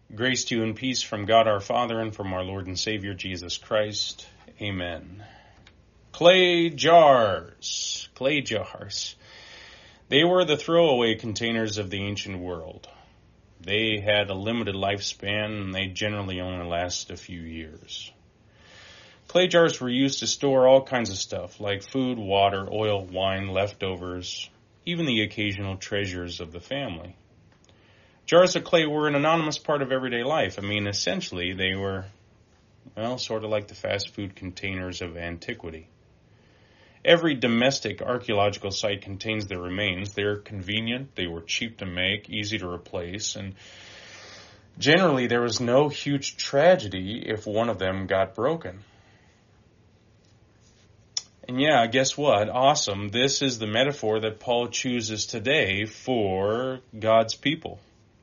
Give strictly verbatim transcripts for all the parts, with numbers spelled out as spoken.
Grace to you and peace from God our Father and from our Lord and Savior Jesus Christ. Amen. Clay jars. Clay jars. They were the throwaway containers of the ancient world. They had a limited lifespan and they generally only lasted a few years. Clay jars were used to store all kinds of stuff like food, water, oil, wine, leftovers, even the occasional treasures of the family. Jars of clay were an anonymous part of everyday life. I mean, essentially, they were, well, sort of like the fast food containers of antiquity. Every domestic archaeological site contains their remains. They're convenient, they were cheap to make, easy to replace, and generally there was no huge tragedy if one of them got broken. And yeah, guess what? Awesome. This is the metaphor that Paul chooses today for God's people.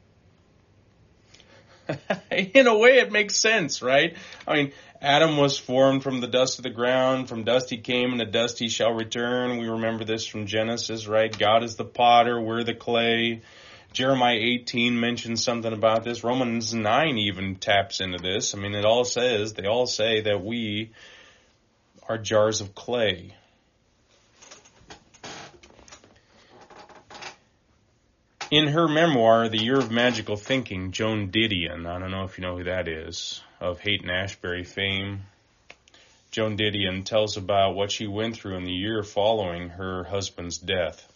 In a way, it makes sense, right? I mean, Adam was formed from the dust of the ground. From dust he came, and to dust he shall return. We remember this from Genesis, right? God is the potter, we're the clay. Jeremiah eighteen mentions something about this. Romans nine even taps into this. I mean, it all says, they all say that we are jars of clay. In her memoir, The Year of Magical Thinking, Joan Didion, I don't know if you know who that is, of Haight-Ashbury fame, Joan Didion tells about what she went through in the year following her husband's death.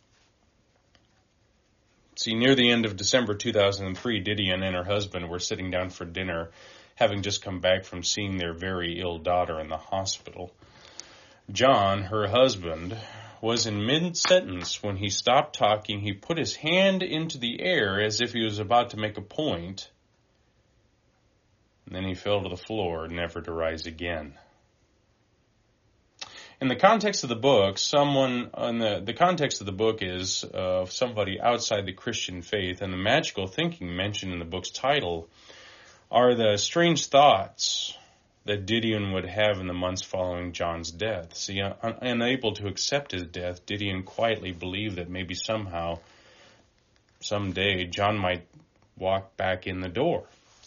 See, near the end of December two thousand three, Didion and her husband were sitting down for dinner, having just come back from seeing their very ill daughter in the hospital. John, her husband, was in mid-sentence when he stopped talking. He put his hand into the air as if he was about to make a point, and then he fell to the floor, never to rise again. In the context of the book, someone on the the context of the book is of uh, somebody outside the Christian faith, and the magical thinking mentioned in the book's title are the strange thoughts that Didion would have in the months following John's death. See, un- unable to accept his death, Didion quietly believed that maybe somehow, someday, John might walk back in the door.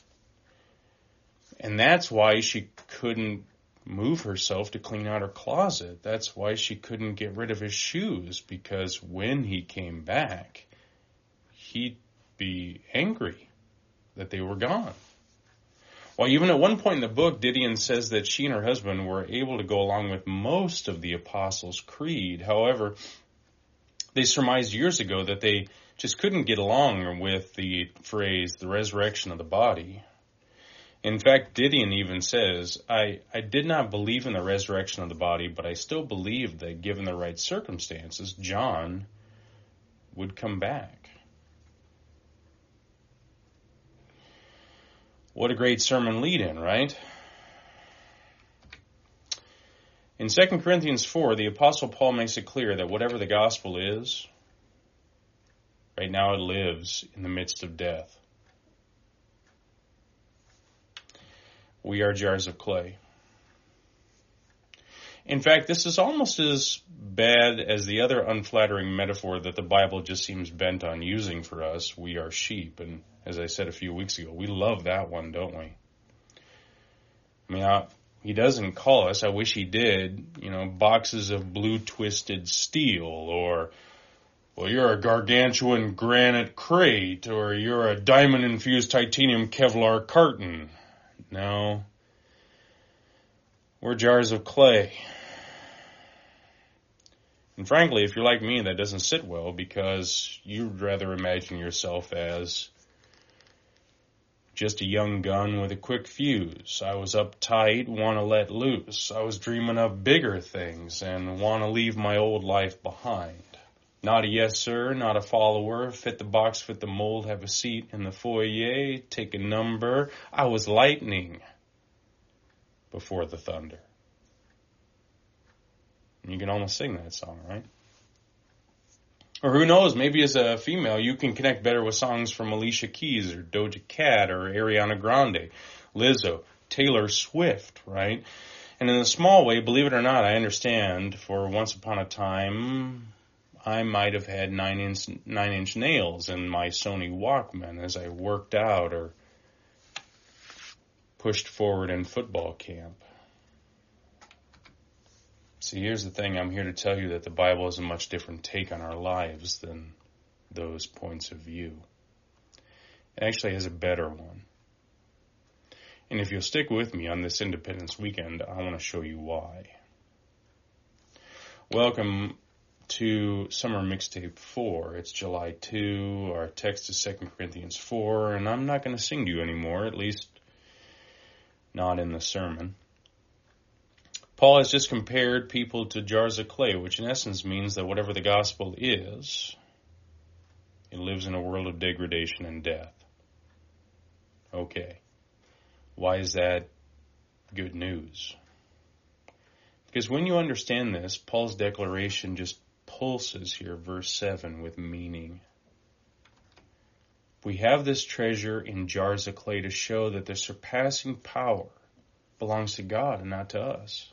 And that's why she couldn't move herself to clean out her closet. That's why she couldn't get rid of his shoes, because when he came back, he'd be angry that they were gone. Well, even at one point in the book, Didion says that she and her husband were able to go along with most of the Apostles' Creed. However, they surmised years ago that they just couldn't get along with the phrase, the resurrection of the body. In fact, Didion even says, I, I did not believe in the resurrection of the body, but I still believed that given the right circumstances, John would come back. What a great sermon lead-in, right? In Second Corinthians four, the Apostle Paul makes it clear that whatever the gospel is, right now it lives in the midst of death. We are jars of clay. In fact, this is almost as bad as the other unflattering metaphor that the Bible just seems bent on using for us. We are sheep. And as I said a few weeks ago, we love that one, don't we? I mean, I, he doesn't call us, I wish he did, you know, boxes of blue twisted steel, or, well, you're a gargantuan granite crate, or you're a diamond-infused titanium Kevlar carton. No. We're jars of clay. And frankly, if you're like me, that doesn't sit well, because you'd rather imagine yourself as just a young gun with a quick fuse. I was uptight, want to let loose. I was dreaming of bigger things and want to leave my old life behind. Not a yes sir, not a follower, fit the box, fit the mold, have a seat in the foyer, take a number. I was lightning before the thunder. You can almost sing that song, right? Or who knows, maybe as a female, you can connect better with songs from Alicia Keys or Doja Cat or Ariana Grande, Lizzo, Taylor Swift, right? And in a small way, believe it or not, I understand, for once upon a time, I might have had nine inch, nine inch nails in my Sony Walkman as I worked out or pushed forward in football camp. See, here's the thing. I'm here to tell you that the Bible has a much different take on our lives than those points of view. It actually has a better one. And if you'll stick with me on this Independence weekend, I want to show you why. Welcome to Summer Mixtape four. It's July second. Our text is Second Corinthians four, and I'm not going to sing to you anymore, at least not in the sermon. Paul has just compared people to jars of clay, which in essence means that whatever the gospel is, it lives in a world of degradation and death. Okay. Why is that good news? Because when you understand this, Paul's declaration just pulses here, verse seven, with meaning. We have this treasure in jars of clay to show that the surpassing power belongs to God and not to us.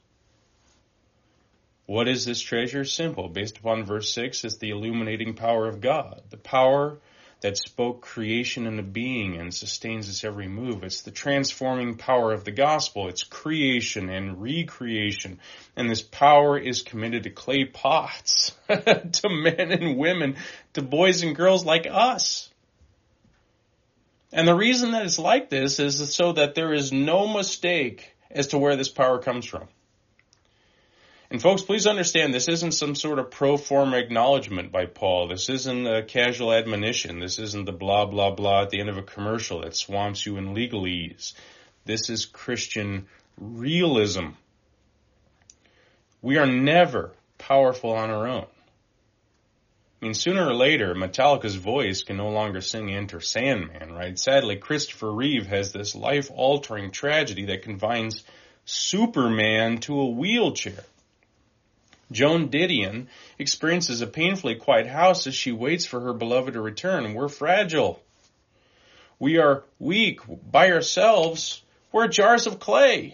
What is this treasure? Simple. Based upon verse six, it's the illuminating power of God. The power that spoke creation into being and sustains its every move. It's the transforming power of the gospel. It's creation and recreation. And this power is committed to clay pots, to men and women, to boys and girls like us. And the reason that it's like this is so that there is no mistake as to where this power comes from. And folks, please understand, this isn't some sort of pro forma acknowledgement by Paul. This isn't a casual admonition. This isn't the blah, blah, blah at the end of a commercial that swamps you in legalese. This is Christian realism. We are never powerful on our own. I mean, sooner or later, Metallica's voice can no longer sing Enter Sandman, right? Sadly, Christopher Reeve has this life-altering tragedy that confines Superman to a wheelchair. Joan Didion experiences a painfully quiet house as she waits for her beloved to return. We're fragile. We are weak. By ourselves, we're jars of clay.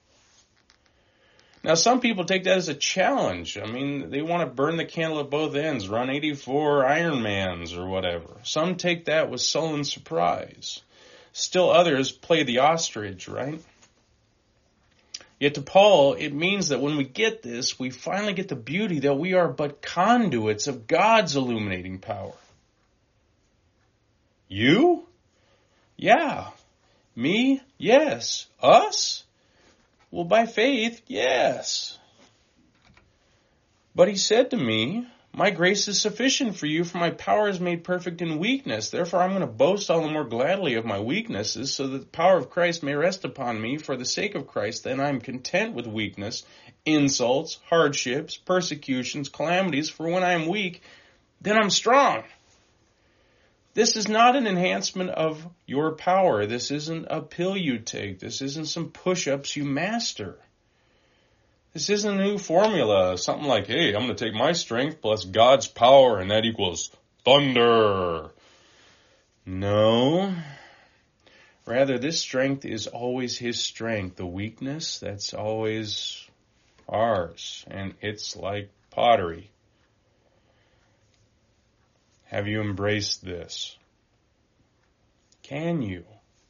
Now, some people take that as a challenge. I mean, they want to burn the candle at both ends, run eighty-four Ironmans or whatever. Some take that with sullen surprise. Still others play the ostrich, right? Yet to Paul, it means that when we get this, we finally get the beauty that we are but conduits of God's illuminating power. You? Yeah. Me? Yes. Us? Well, by faith, yes. But he said to me, my grace is sufficient for you, for my power is made perfect in weakness. Therefore, I'm going to boast all the more gladly of my weaknesses, so that the power of Christ may rest upon me. For the sake of Christ, then I'm content with weakness, insults, hardships, persecutions, calamities. For when I am weak, then I'm strong. This is not an enhancement of your power. This isn't a pill you take. This isn't some push-ups you master. This isn't a new formula, something like, hey, I'm going to take my strength plus God's power, and that equals thunder. No. Rather, this strength is always his strength. The weakness, that's always ours. And it's like pottery. Have you embraced this? Can you?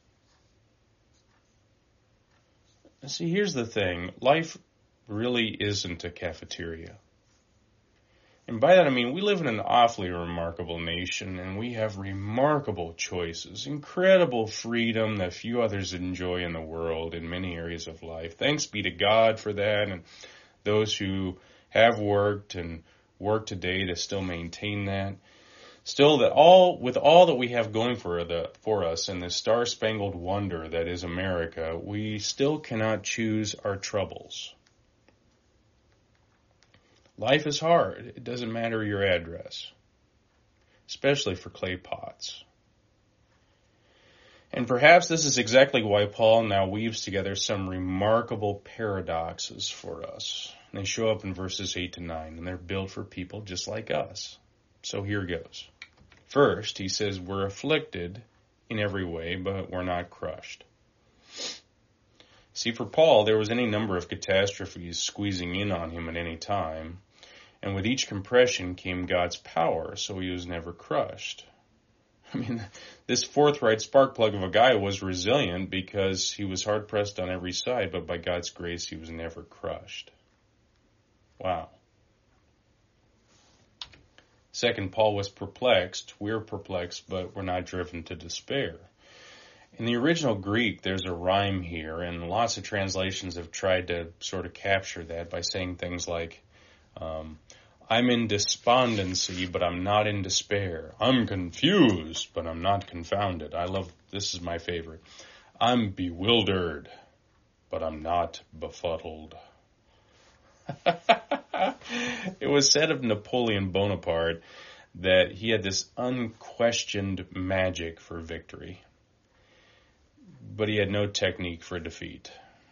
See, here's the thing. Life really isn't a cafeteria. And by that I mean we live in an awfully remarkable nation, and we have remarkable choices, incredible freedom that few others enjoy in the world in many areas of life. Thanks be to God for that, and those who have worked and work today to still maintain that. Still, that all with all that we have going for the for us in this star-spangled wonder that is America, we still cannot choose our troubles. Life is hard. It doesn't matter your address, especially for clay pots. And perhaps this is exactly why Paul now weaves together some remarkable paradoxes for us. And they show up in verses eight to nine, and they're built for people just like us. So here goes. First, he says, we're afflicted in every way, but we're not crushed. See, for Paul, there was any number of catastrophes squeezing in on him at any time. And with each compression came God's power, so he was never crushed. I mean, this forthright spark plug of a guy was resilient because he was hard-pressed on every side, but by God's grace, he was never crushed. Wow. Second, Paul was perplexed. We're perplexed, but we're not driven to despair. In the original Greek, there's a rhyme here, and lots of translations have tried to sort of capture that by saying things like, um, I'm in despondency, but I'm not in despair. I'm confused, but I'm not confounded. I love, this is my favorite. I'm bewildered, but I'm not befuddled. It was said of Napoleon Bonaparte that he had this unquestioned magic for victory, but he had no technique for defeat.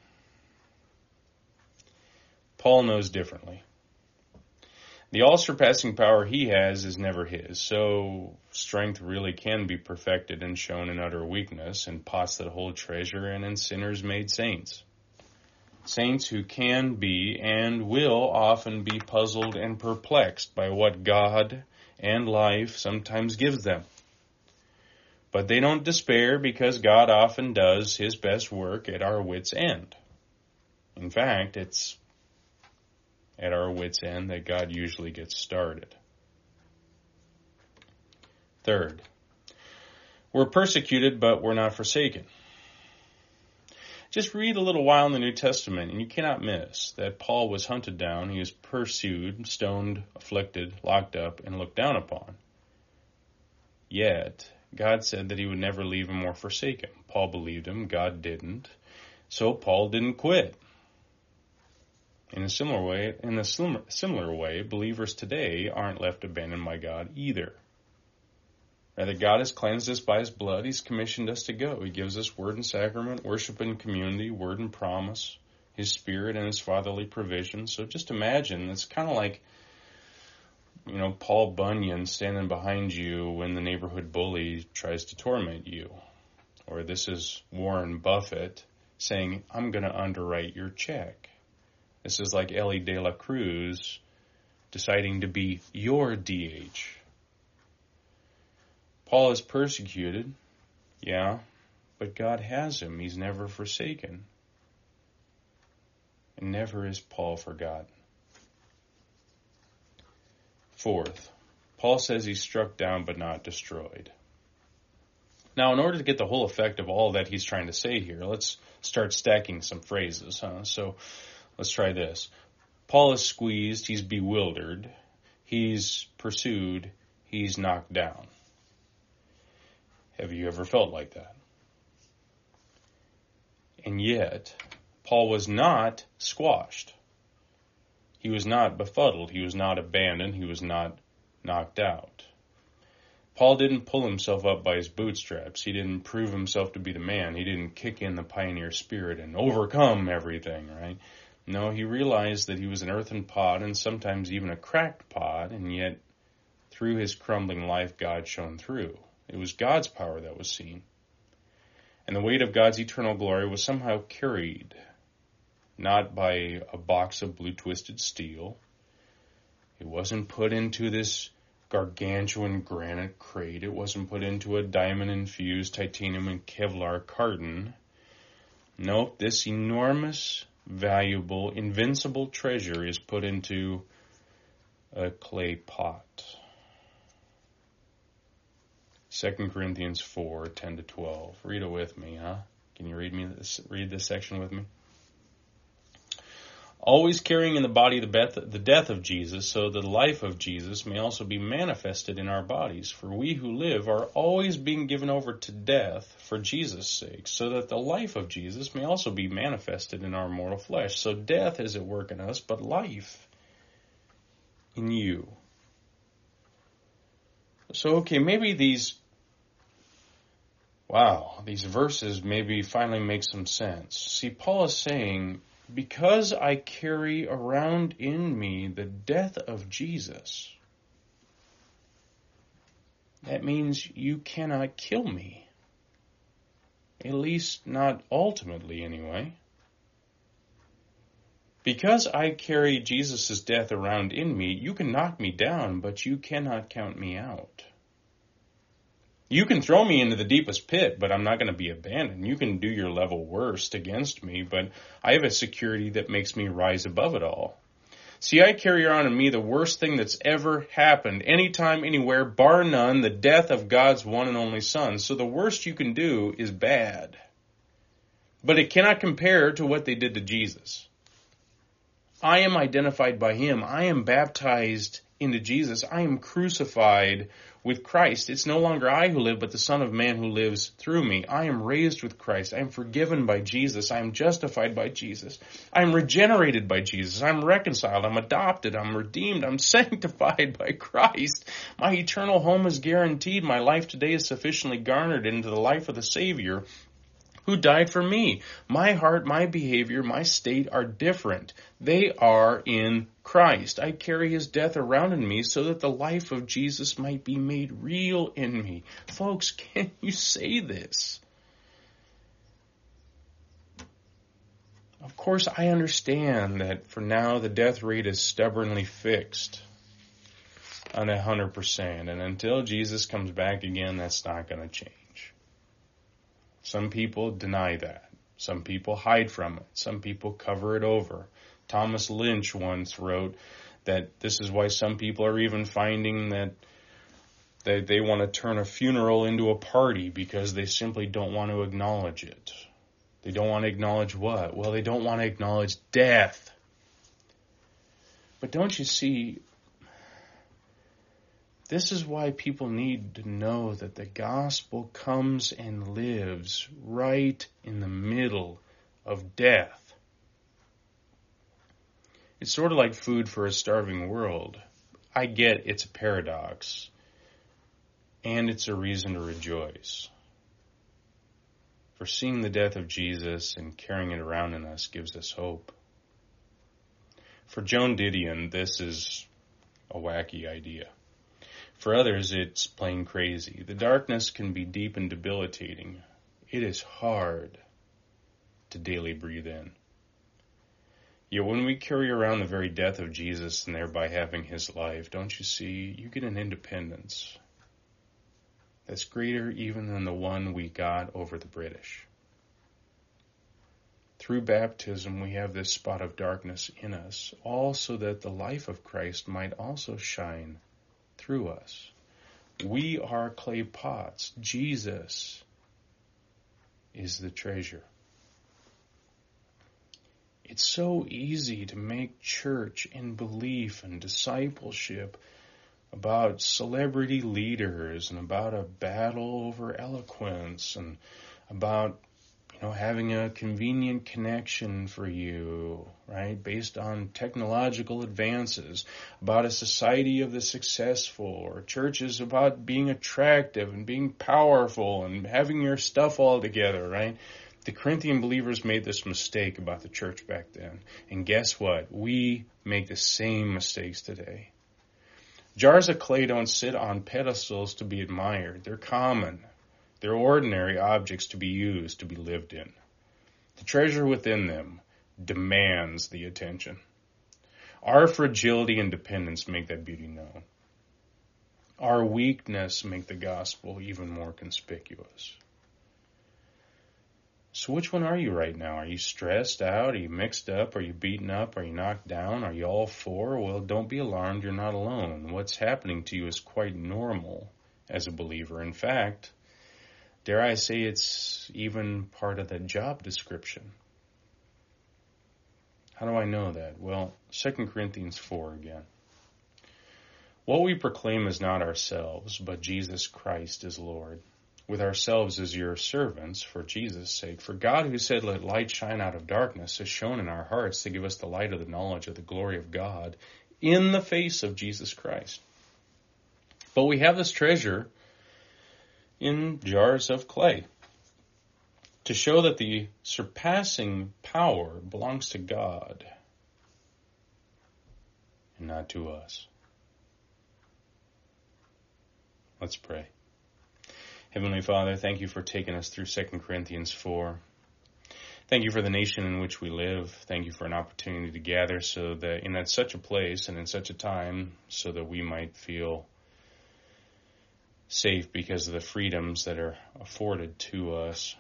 Paul knows differently. The all-surpassing power he has is never his, so strength really can be perfected and shown in utter weakness, in pots that hold treasure, and in sinners made saints. Saints who can be and will often be puzzled and perplexed by what God and life sometimes gives them. But they don't despair because God often does his best work at our wits' end. In fact, it's at our wits' end that God usually gets started. Third, we're persecuted, but we're not forsaken. Just read a little while in the New Testament, and you cannot miss that Paul was hunted down, he was pursued, stoned, afflicted, locked up, and looked down upon. Yet, God said that he would never leave him or forsake him. Paul believed him, God didn't, so Paul didn't quit. In a similar way, in a similar, similar way, believers today aren't left abandoned by God either. Rather, God has cleansed us by his blood. He's commissioned us to go. He gives us word and sacrament, worship and community, word and promise, his spirit and his fatherly provision. So just imagine, it's kind of like, you know, Paul Bunyan standing behind you when the neighborhood bully tries to torment you. Or this is Warren Buffett saying, I'm going to underwrite your check. This is like Ellie De La Cruz deciding to be your D H. Paul is persecuted, yeah, but God has him. He's never forsaken. And never is Paul forgotten. Fourth, Paul says he's struck down but not destroyed. Now, in order to get the whole effect of all that he's trying to say here, let's start stacking some phrases. Huh? So let's try this. Paul is squeezed, he's bewildered, he's pursued, he's knocked down. Have you ever felt like that? And yet, Paul was not squashed. He was not befuddled. He was not abandoned. He was not knocked out. Paul didn't pull himself up by his bootstraps. He didn't prove himself to be the man. He didn't kick in the pioneer spirit and overcome everything, right? No, he realized that he was an earthen pot and sometimes even a cracked pot, and yet through his crumbling life, God shone through. It was God's power that was seen. And the weight of God's eternal glory was somehow carried, not by a box of blue twisted steel. It wasn't put into this gargantuan granite crate. It wasn't put into a diamond-infused titanium and Kevlar carton. Nope, this enormous, valuable, invincible treasure is put into a clay pot. Second Corinthians four, ten to twelve. Read it with me, huh? Can you read me this, read this section with me? Always carrying in the body the death, the death of Jesus, so that the life of Jesus may also be manifested in our bodies. For we who live are always being given over to death for Jesus' sake, so that the life of Jesus may also be manifested in our mortal flesh. So death is at work in us, but life in you. So, okay, maybe these Wow, these verses maybe finally make some sense. See, Paul is saying, because I carry around in me the death of Jesus, that means you cannot kill me. At least not ultimately, anyway. Because I carry Jesus' death around in me, you can knock me down, but you cannot count me out. You can throw me into the deepest pit, but I'm not going to be abandoned. You can do your level worst against me, but I have a security that makes me rise above it all. See, I carry around in me the worst thing that's ever happened, anytime, anywhere, bar none, the death of God's one and only Son. So the worst you can do is bad. But it cannot compare to what they did to Jesus. I am identified by him. I am baptized into Jesus. I am crucified with Christ. It's no longer I who live, but the Son of Man who lives through me. I am raised with Christ. I am forgiven by Jesus. I am justified by Jesus. I am regenerated by Jesus. I'm reconciled. I'm adopted. I'm redeemed. I'm sanctified by Christ. My eternal home is guaranteed. My life today is sufficiently garnered into the life of the Savior who died for me. My heart, my behavior, my state are different. They are in Christ. I carry his death around in me so that the life of Jesus might be made real in me. Folks, can you say this? Of course, I understand that for now the death rate is stubbornly fixed on one hundred percent. And until Jesus comes back again, that's not going to change. Some people deny that. Some people hide from it. Some people cover it over. Thomas Lynch once wrote that this is why some people are even finding that they, they want to turn a funeral into a party because they simply don't want to acknowledge it. They don't want to acknowledge what? Well, they don't want to acknowledge death. But don't you see, this is why people need to know that the gospel comes and lives right in the middle of death. It's sort of like food for a starving world. I get it's a paradox, and it's a reason to rejoice. For seeing the death of Jesus and carrying it around in us gives us hope. For Joan Didion, this is a wacky idea. For others, it's plain crazy. The darkness can be deep and debilitating. It is hard to daily breathe in. Yet when we carry around the very death of Jesus and thereby having his life, don't you see, you get an independence that's greater even than the one we got over the British. Through baptism, we have this spot of darkness in us, all so that the life of Christ might also shine through us. We are clay pots. Jesus is the treasure. It's so easy to make church and belief and discipleship about celebrity leaders and about a battle over eloquence and about, you know, having a convenient connection for you, right, based on technological advances, about a society of the successful, or churches about being attractive and being powerful and having your stuff all together, right? The Corinthian believers made this mistake about the church back then. And guess what? We make the same mistakes today. Jars of clay don't sit on pedestals to be admired. They're common. They're ordinary objects to be used, to be lived in. The treasure within them demands the attention. Our fragility and dependence make that beauty known. Our weakness make the gospel even more conspicuous. So which one are you right now? Are you stressed out? Are you mixed up? Are you beaten up? Are you knocked down? Are you all four? Well, don't be alarmed. You're not alone. What's happening to you is quite normal as a believer. In fact, dare I say it's even part of the job description. How do I know that? Well, Second Corinthians four again. What we proclaim is not ourselves, but Jesus Christ is Lord. With ourselves as your servants for Jesus' sake. For God, who said, "Let light shine out of darkness," has shone in our hearts to give us the light of the knowledge of the glory of God in the face of Jesus Christ. But we have this treasure in jars of clay to show that the surpassing power belongs to God and not to us. Let's pray. Heavenly Father, thank you for taking us through Second Corinthians four. Thank you for the nation in which we live. Thank you for an opportunity to gather so that in that such a place and in such a time so that we might feel safe because of the freedoms that are afforded to us.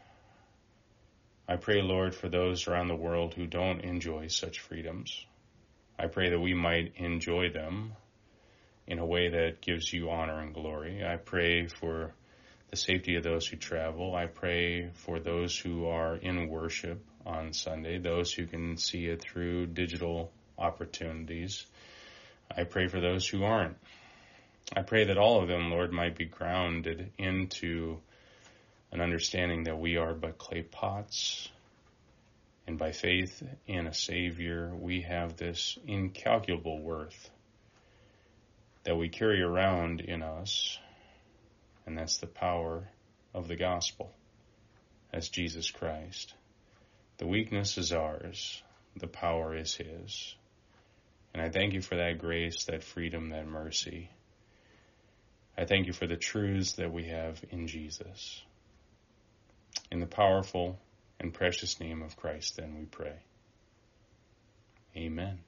I pray, Lord, for those around the world who don't enjoy such freedoms. I pray that we might enjoy them in a way that gives you honor and glory. I pray for the safety of those who travel. I pray for those who are in worship on Sunday, those who can see it through digital opportunities. I pray for those who aren't. I pray that all of them, Lord, might be grounded into an understanding that we are but clay pots, and by faith in a Savior, we have this incalculable worth that we carry around in us, and that's the power of the gospel as Jesus Christ. The weakness is ours, the power is His. And I thank you for that grace, that freedom, that mercy. I thank you for the truths that we have in Jesus. In the powerful and precious name of Christ, then we pray. Amen.